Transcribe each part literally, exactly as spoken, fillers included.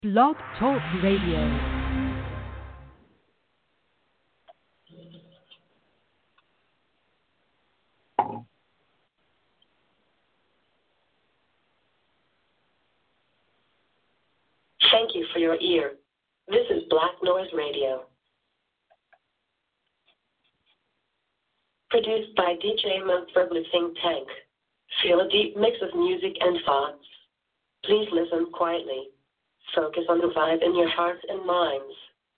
Blog Talk Radio. Thank you for your ear. This is Black Noise Radio. Produced by D J Mumford Think Tank. Feel a deep mix of music and thoughts. Please listen quietly. Focus on the vibe in your hearts and minds.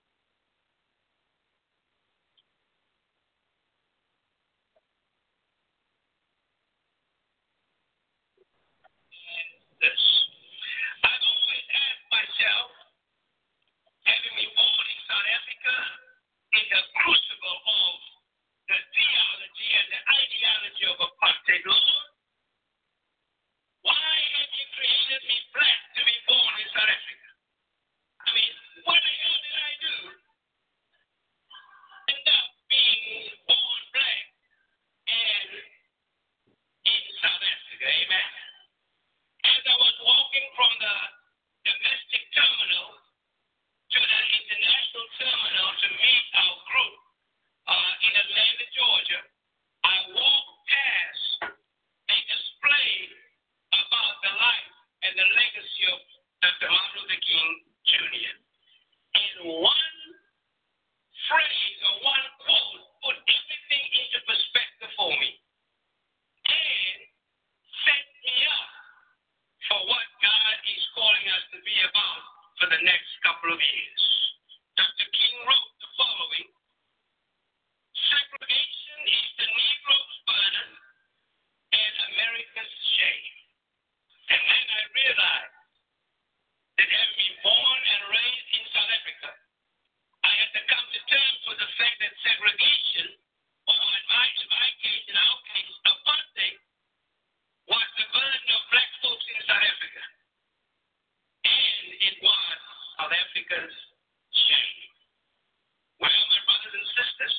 This. I've always asked myself, having been born in South Africa, in the crucible of the theology and the ideology of apartheid, Lord, why have you created me black to be born in South Africa? I mean, what the hell did I do? End up being born black and in South Africa, amen? As I was walking from the domestic terminal to the international terminal to meet our group uh, in Atlanta, Georgia, I walked past a display about the life and the legacy of Doctor Martin Luther King Junior And one phrase or one quote put everything into perspective for me and set me up for what God is calling us to be about for the next couple of years. Doctor King wrote the following: segregation is the Negro's burden and America's shame. And then I realized that having been born and raised in South Africa, I had to come to terms with the fact that segregation, or in my, in my case, in our case, apartheid, was the burden of black folks in South Africa. And it was South Africa's shame. Well, my brothers and sisters,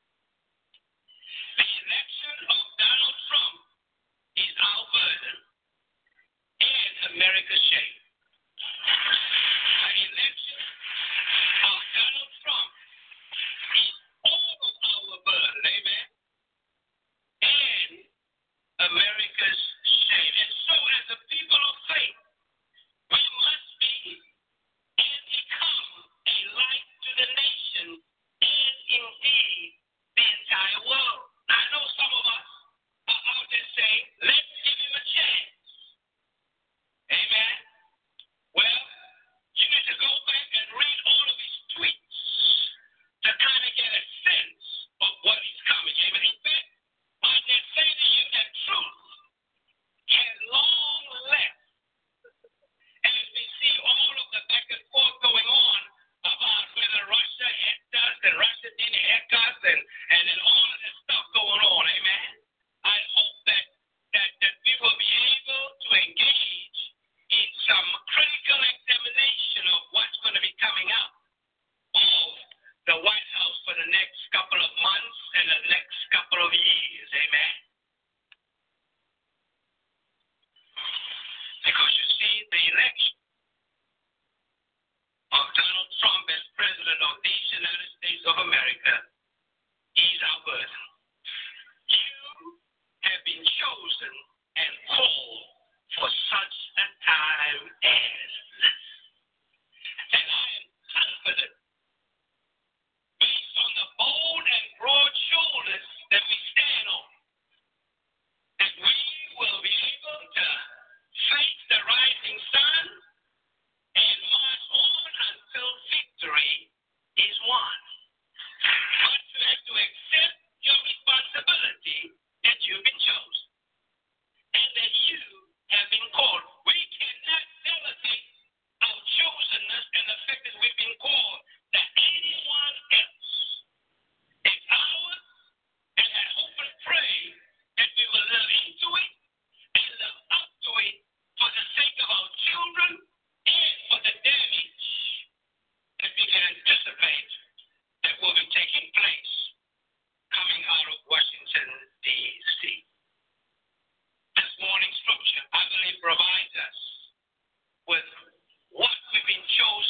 the election of Donald Trump is our burden and America's shame. The election of Donald Trump is all of our burden, amen, and America's shame. And so, as a people of faith, we must be and become a light to the nation and indeed the entire world. Now, I know some of us are out there saying, let's give him a chance. Amen. Well, you need to go back and read all of his tweets to kind of get a sense of what is coming. Amen. In fact, I can say to you that truth has long left as we see all of the back and forth going on about whether Russia hacked us and Russia didn't hack us and, and then all of this stuff going on. Amen. I hope that, that, that we will be able to engage in some critical examination of what's going to be coming out of the White House for the next couple of months and the next couple of years. Amen. Because you see, the election of Donald Trump as president of these United States of America is our burden. You have been chosen and called for such a time as this. And I am confident, based on the bold and broad shoulders that we stand on, that we will be able to face the rising sun and march on until victory is won. But you have to accept your responsibility that you've been chosen and that you have been called. We cannot delegate our chosenness and the fact that we've been called to anyone else. It's ours, and I hope and pray that we will live into it and live up to it for the sake of our children and for the damage that we can anticipate that will be taking place coming out of Washington, D C This morning's scripture, I believe, provides us with what we've been chosen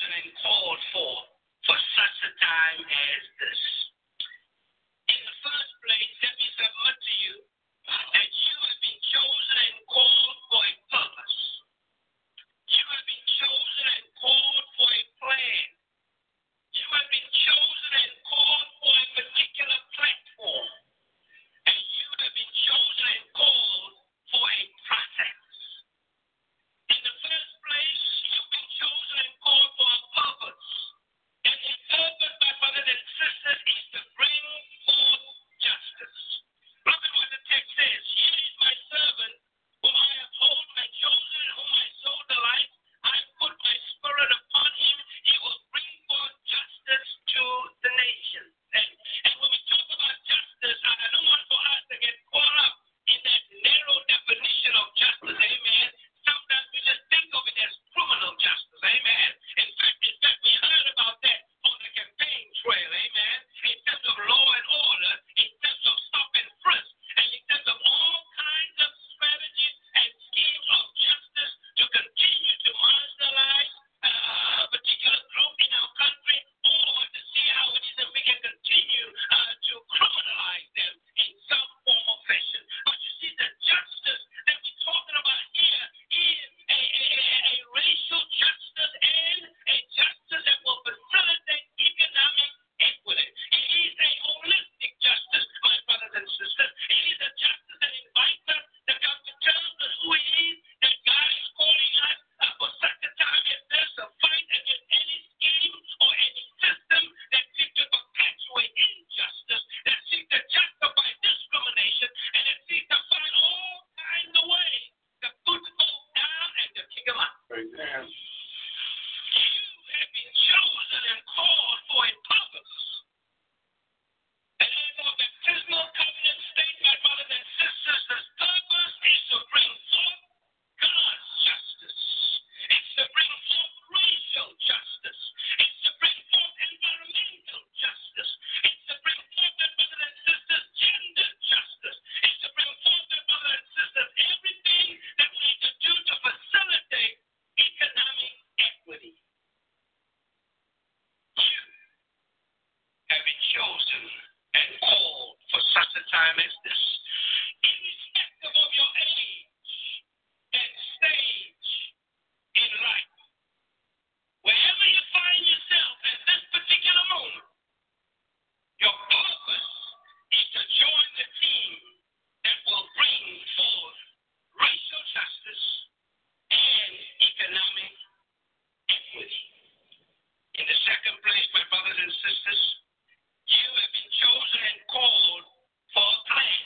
time as this. Irrespective of your age and stage in life, wherever you find yourself at this particular moment, your purpose is to join the team that will bring forth racial justice and economic equity. In the second place, my brothers and sisters, you have been chosen and called for a plan.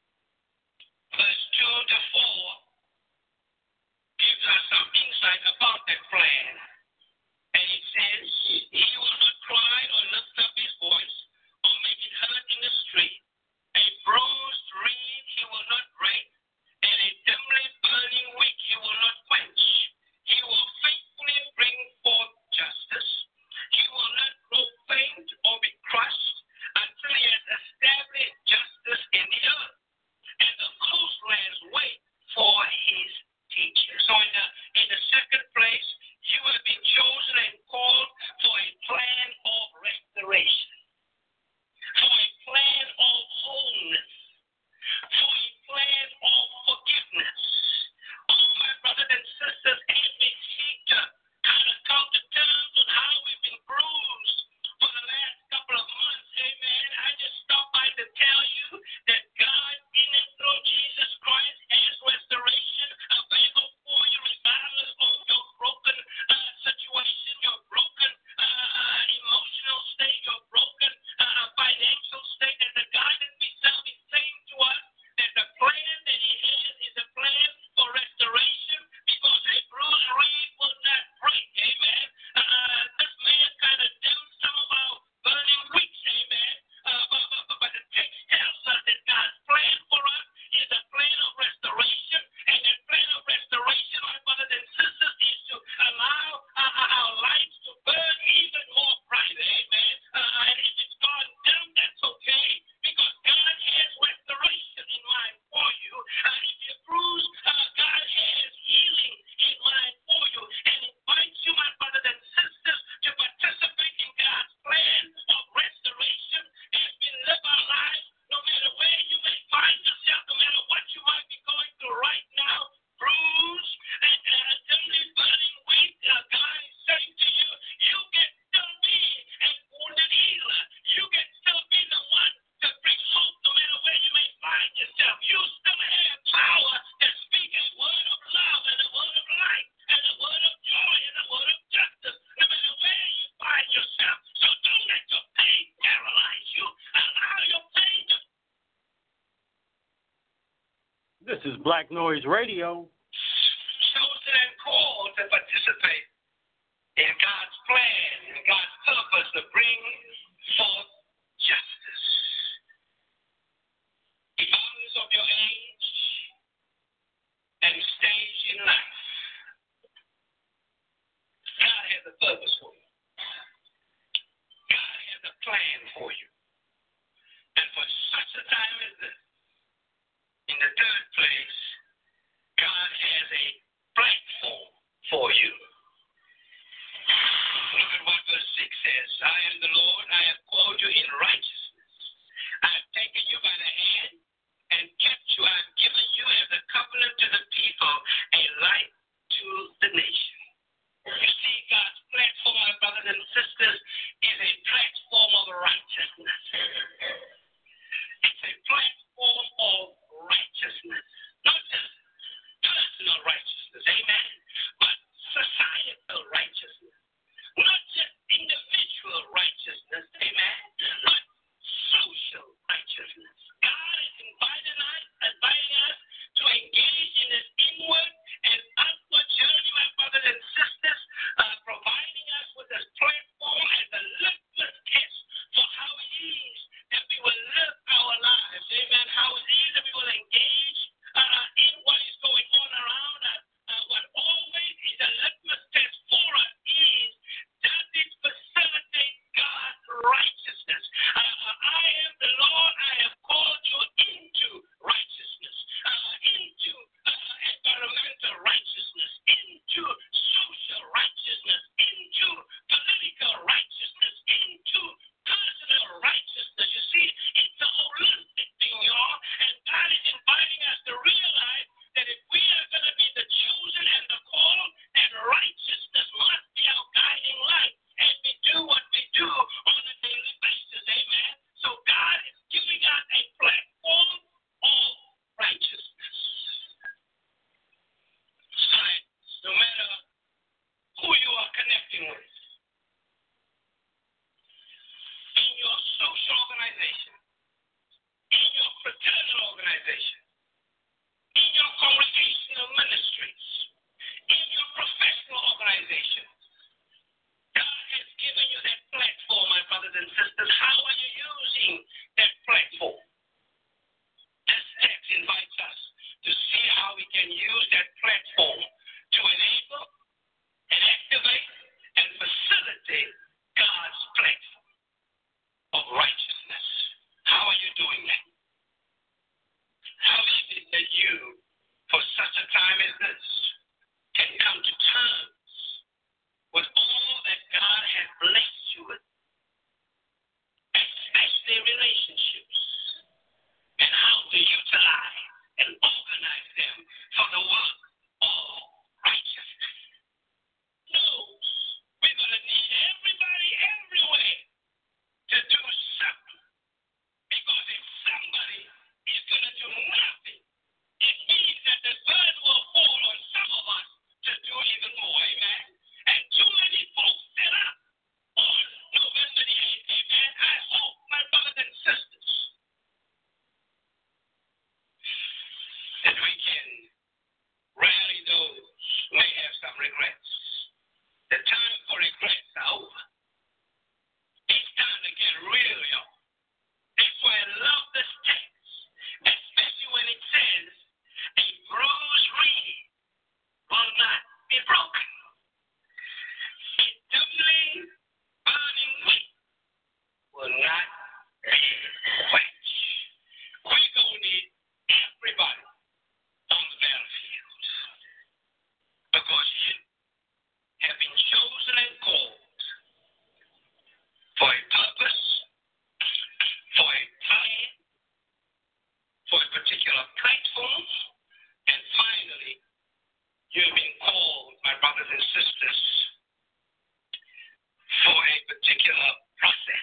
Verse two to four gives us some insight about that plan. And it says, he will not cry or lift up his voice or make it heard in the street. A bruised reed he will not break, and a dimly burning wick he will not quench. He will faithfully bring forth justice. He will not grow faint or be crushed until he has established justice in the earth. And the coastlands wait for his teaching. So in the, in the second place, you have been chosen and called for a plan of restoration, for a plan of wholeness, for a plan of forgiveness. Oh, my brothers and sisters, as we seek to kind of come to terms with how we've been bruised for the last couple of months, amen, I just stopped by to tell you that God, in and through Jesus Christ, has restoration available for you regardless of your broken uh, situation, your broken uh, uh, emotional state, your broken uh, financial state. That the God that we serve is saying to us that the plan that he has is a plan for restoration, because a bruised reed will not break, amen. Uh, this man kind of dimmed some of our burning wicks, amen. Uh, but, but, but the text tells us that God's plan for us is a plan of restoration, and that plan of restoration, my brothers and sisters, is to allow uh, our lives to burn even more brighter, amen. Uh, and if it's gone dim, that's okay, because God has restoration in mind for you. Uh, if you're bruised, uh, God has healing in mind for you, and invites you, my brothers and sisters, to participate in God's plan of restoration as we live our lives, no matter where you may find yourself, no matter what you might be going through right now, bruised and uh, dimly burning weight. Uh, God is saying to you, you can still be a wounded healer. You can still be the one to bring hope, no matter where you may find yourself. You still have power to speak a word of love and a word of light and a word of joy and a word of justice, no matter where you find yourself. So don't let your pain paralyze you. Allow your pain to This is Black Noise Radio. chosen and called to participate in God's plan and God's purpose to bring forth justice. Regardless of your age and stage in life, God has a purpose for you. God has a plan for you. And for such a time as this, in the third place, God has a platform for you. Look at what verse six says. I am the Lord, I have called you in righteousness. I have taken you by the hand and kept you. I have given you as a covenant to the people, a light to the nation. You see, God's platform, my brothers and sisters, is a platform of righteousness. It's a platform of righteousness. Not just personal righteousness, amen, but societal righteousness. Not just individual righteousness, amen, but social righteousness. God is inviting us, inviting us to engage in this inward and outward journey, my brothers and sisters, uh, providing us with this platform as a litmus test for how He brothers and sisters, how are you using that platform? This text invites us to see how we can use that platform to enable and activate and facilitate God's platform of righteousness. How are you doing that? How is it that you, for such a time as this, can come to terms with all that God has blessed you with, especially relationships, and how to utilize and organize them for the work of righteousness? No, we're going to need everybody everywhere to do something, because if somebody is going to do nothing, it means that the burden will fall on some of us to do even more, amen? And too many folks set up on November the eighth, amen? I hope, my brothers and sisters, that we can rally those who may have some regrets. The time for regrets are over. It's time to get real, y'all. That's why I love this text, especially when it says, a bruised reed will not be broken. A dimly burning wick will not be quenched. We're going to need everybody on the battlefield, because you have been chosen and called for a purpose, for a plan, for a particular platform, and finally, you have been called, my brothers and sisters, for a particular process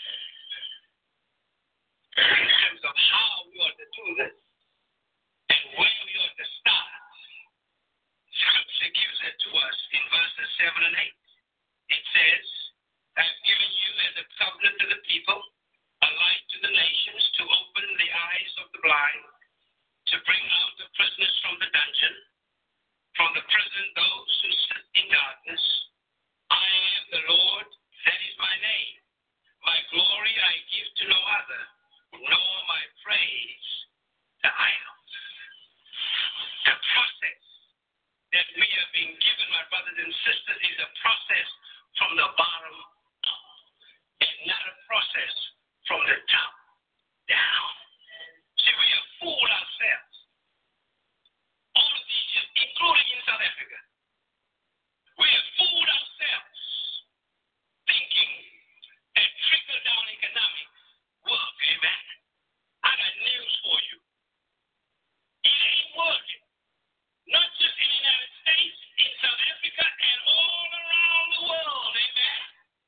in terms of how we ought to do this and where we ought to start. Scripture gives it to us in verses seven and eight. It says, I have given you as a covenant to the people, a light to the nations, to open the eyes of the blind, to bring out the prisoners from the dungeon, from the prison those who sit in darkness. I am the Lord, that is my name. My glory I give to no other, nor my praise to idols. The process that we have been given, my brothers and sisters, is a process from the bottom up, and not a process from the top down. See, we have fooled ourselves all of these years, including in South Africa. We have fooled ourselves thinking that trickle-down economics work, amen? I got news for you. It ain't working. Not just in the United States, in South Africa, and all around the world, amen?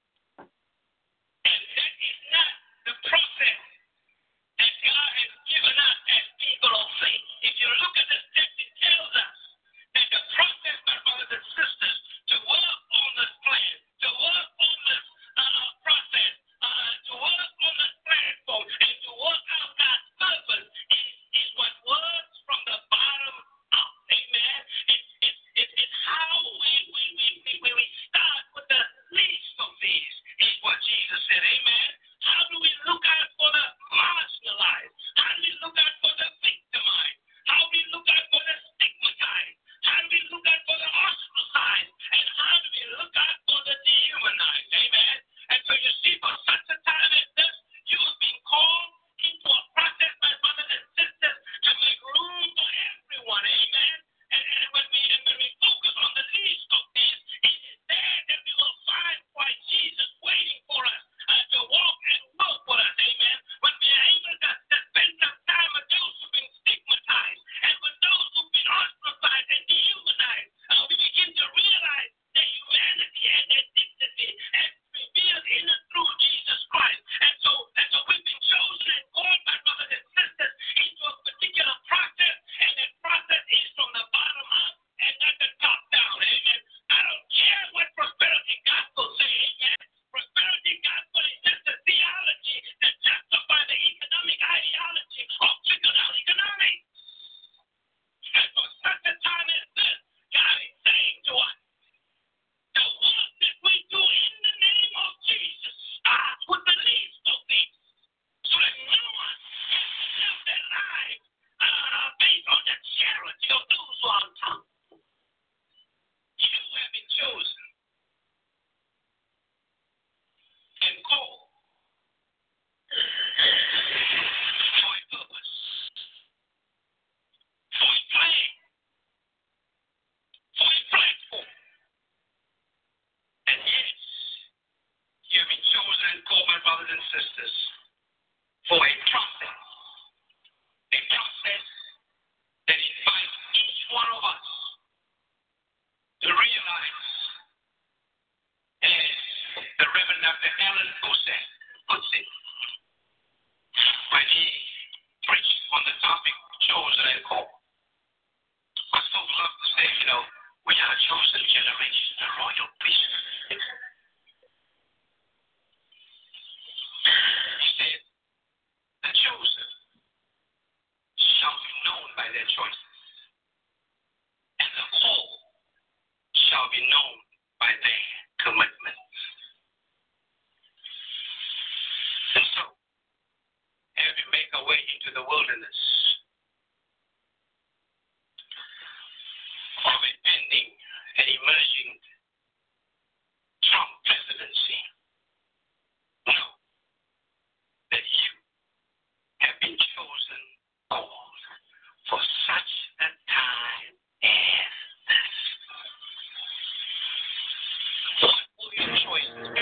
And that is not the process that God has given us as people of faith. If you look at this text, it tells us that the process, my brothers and sisters, to work on this plan, to work on this uh, process, uh, to work on this platform, and to work out God's purpose is, is what works from the bottom up. Amen. It, it, it, it's how we, we, we, we, we start with the least of these, is what Jesus said. Amen. How do we look out for the marginalized? How do we look out for the victimized? How do we look out for the stigmatized? How do we look out for the ostracized? And how do we look out for the dehumanized? Amen. And so you see, for such a time as this, you have been called into a process, my brothers and sisters, to make room for everyone. Amen. And, and when, we, and when we focus on the least of these, it is there that we will find Christ Jesus waiting for us uh, to walk and work brothers and sisters, for a process, a process that invites each one of us to realize, as the Reverend Doctor Alan Bosset puts it, when he preached on the topic chosen and called. I so love to say, you know, we are a chosen generation, a royal priesthood. He said, the chosen shall be known by their choices, and the called shall be known by their commitments. And so, as we make our way into the wilderness of a pending and emerging Trump presidency, know that you have been chosen, called for such a time as this. What will your choices be?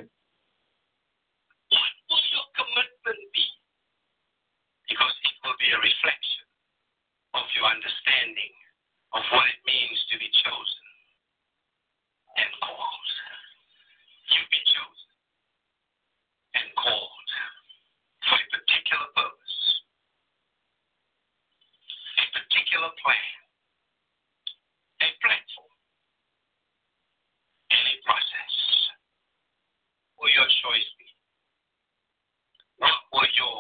What will your commitment be? Because it will be a reflection of your understanding of what it means to be chosen and called. You've been chosen and called for a particular purpose, a particular plan, a platform, and a process. Will your choice be? What will your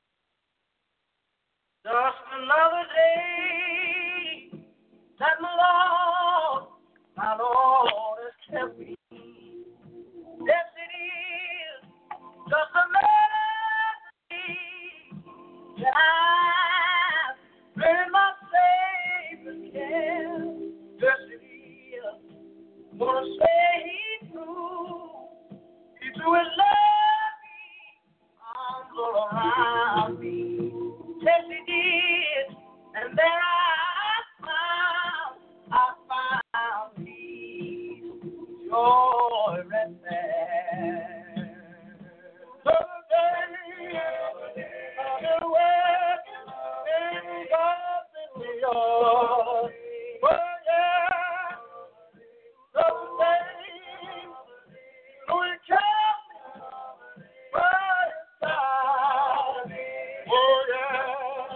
Just another day that my Lord, my Lord has kept me. Yes, it is just another day that I've been in my Savior's care. Yes, it is. I'm gonna say He threw, He threw His loving arms all around me. Yes, He did, and there I found, I found peace, joy, and there. Someday, I've been working in God's yard. Oh, yeah. Someday, Lord, He kept me by His side. Oh, yeah.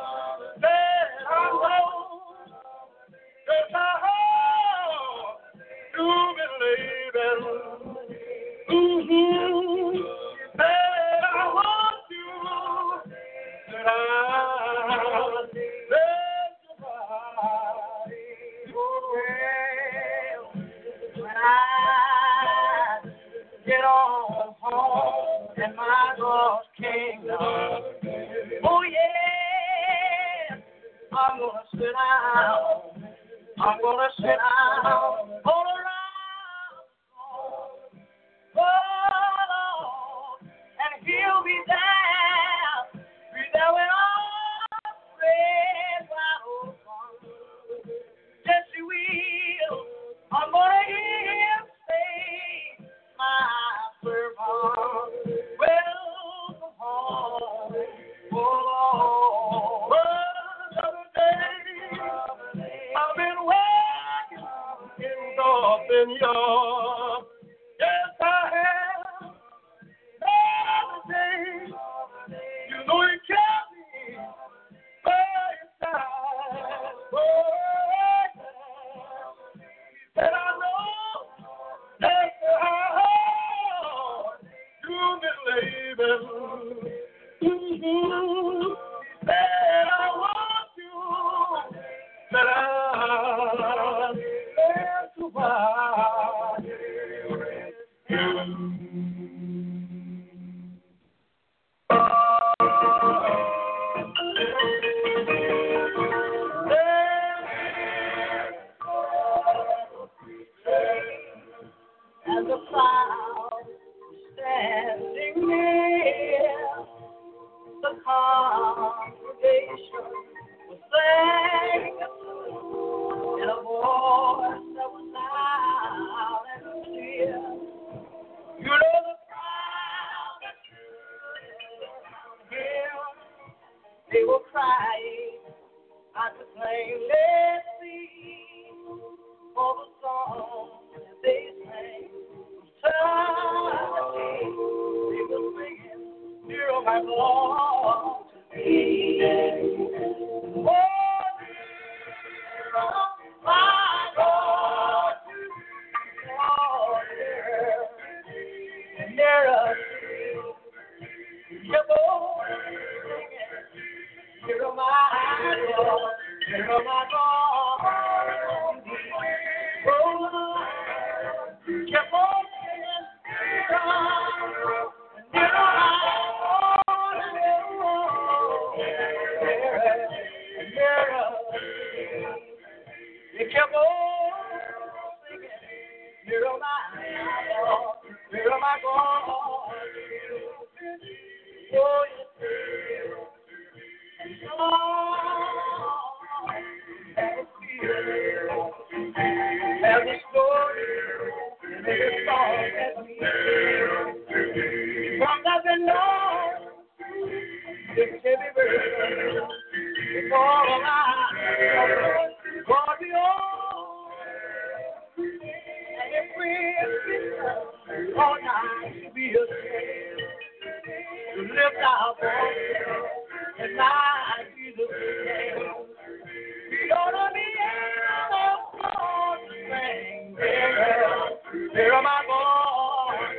Mm-hmm. That I want you, that I let you ride. Well, when I get on home in my God's kingdom, oh yeah, I'm gonna sit down, I'm gonna sit down all around. Oh, Lord, and He'll be there, be there when all praise wide open. Yes, He will. I'm gonna hear Him say, my servant, welcome home. Oh, Lord, another day, I've been working in God's vineyard. Yes, I have. Every day, you know He kept me by His side. Oh, yeah. He said, I know that's how you've been laboring. Mm-hmm. He said, I want you, that I let you ride. And the cloud standing near, the congregation was singing in a voice that was loud and clear. You know the crowd let's sing for the song they sang. Eternity, they were singing, dear oh my God, to me. Oh, dear oh my God, oh, dear, nearer, kept on singing, dear oh my God, dear oh my God, oh, kept on singing, dear oh, dear oh my God, nearer, nearer, they kept on singing, dear oh my God, dear oh my God, oh yes. Have a story, and a song that we from nothing known, this heavy burden, it's all of mine, for the old, and if we all night be ashamed to lift our voice and not be the same. We ought to be able to sing, there, there my voice.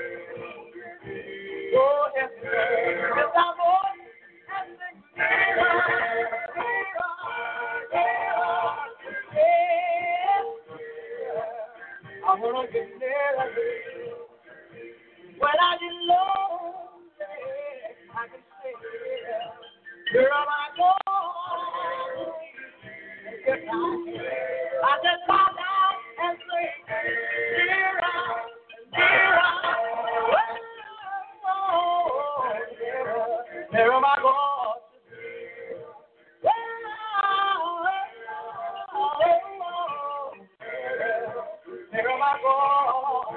Oh, yes, lift our voice and sing, there, I want to get nearer. When I get low, I can say, here am I going? I just bow down and say, here I am, here I am. Oh, here am I going? Here am I going?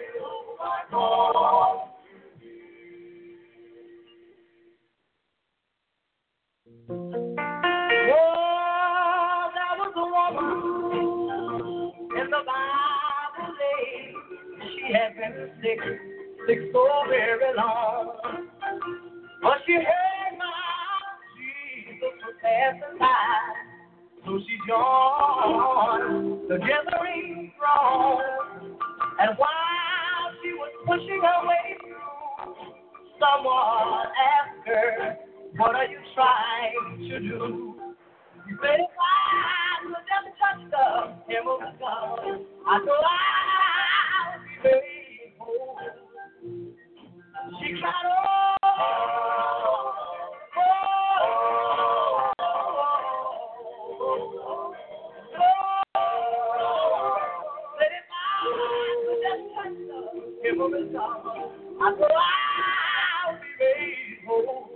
Oh, there was a woman in the Bible days. She had been sick, sick so very long. But she heard my Jesus was passing by. So she joined the gathering throng. And while she was pushing her way through, someone asked her, what are you trying to do? She said, if I could just touch the hem of the garment, I know I'll be made whole. She cried, oh, oh, oh, oh, oh. Said if I could just touch the hem of the garment, I know I'll be made whole.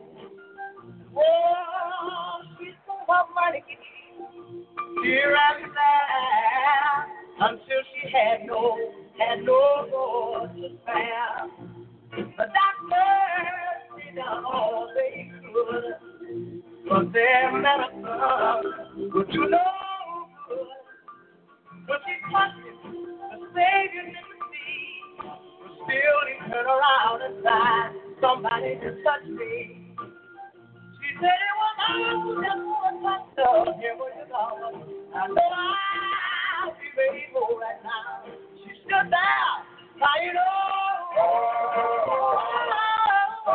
Oh, she spent her money here and there until she had no, had no more to spare. The doctors did all they could, but their medicine could do no good. But she touched it, the Savior didn't see, but still he turned around and sighed, somebody to touch me. She said it was I who just want to touch her. Here was the Lord. I know I'll be ready for right now. She stood there, crying, oh, oh, oh,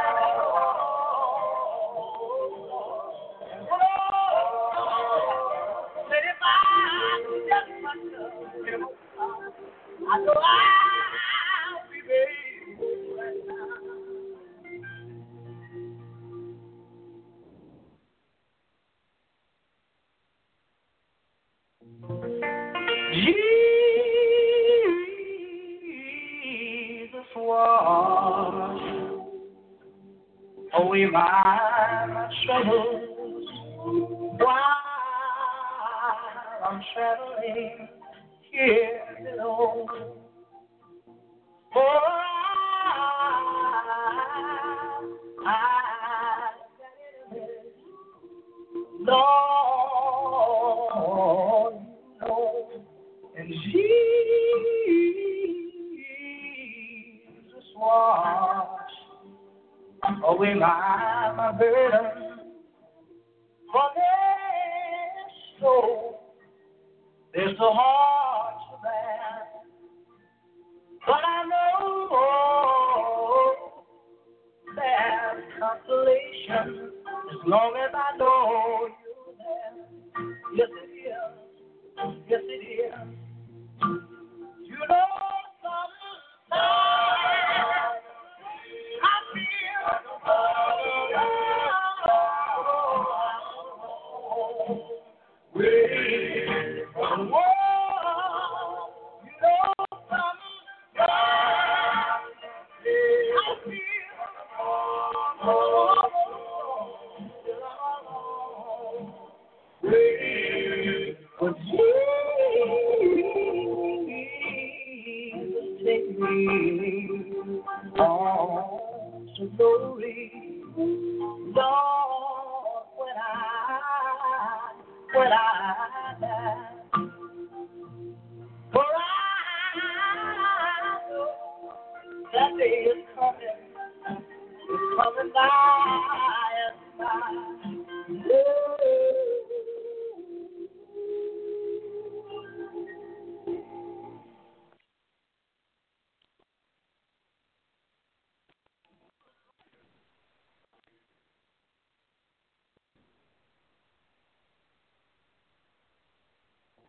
oh. Said if I could just touch her, here was the Lord. I know I'll be ready for right now. Jesus wash away my troubles while I'm traveling here alone. For I, I, Lord, away my, my burden. For their soul, they're so hard to bear. But I know there's consolation as long as I know you're there. Yes, it is. Yes, it is. You know sometimes I feel way from the world. You know sometimes I feel way. But Jesus, take me on to glory, Lord, when I, when I die. For I know that day is coming, it's coming by and by.